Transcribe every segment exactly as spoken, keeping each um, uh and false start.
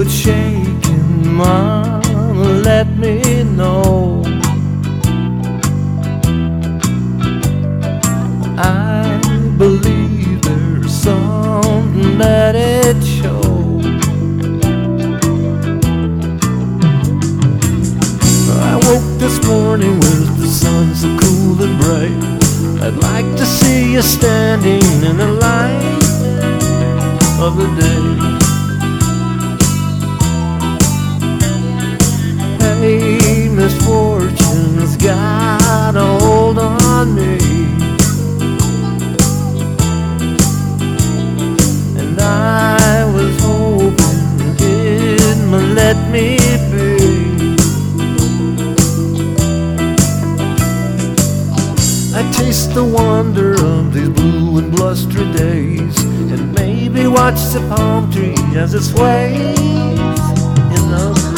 with shaking, Mama, let me know. I believe there's something that it shows. I woke this morning with the sun so cool and bright. I'd like to see you standing in the light of the day. Hey, misfortune's got a hold on me, and I was hoping it might let me be. I taste the wonder of these blue and blustery days, and maybe watch the palm tree as it sways in the breeze.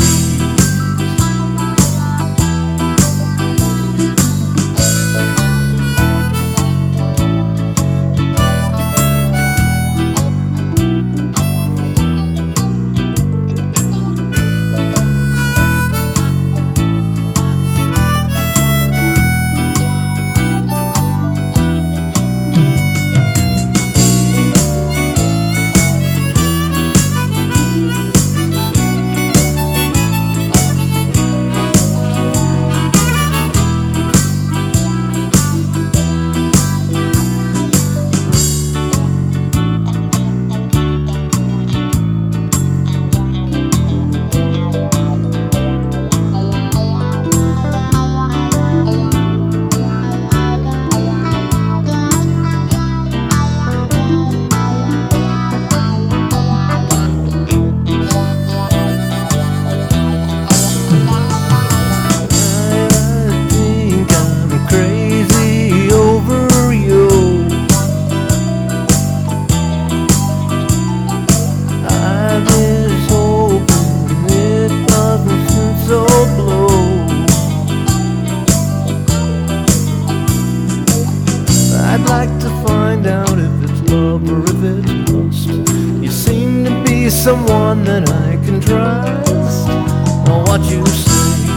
I'd like to find out if it's love or if it's lust. You seem to be someone that I can trust. Or what you say.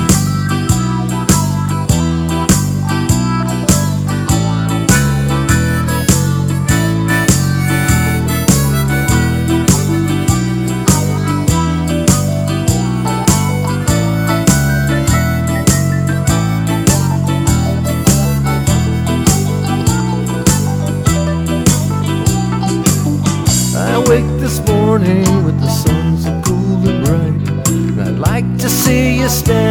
I wake this morning with the sun so cool and bright, and I'd like to see you stand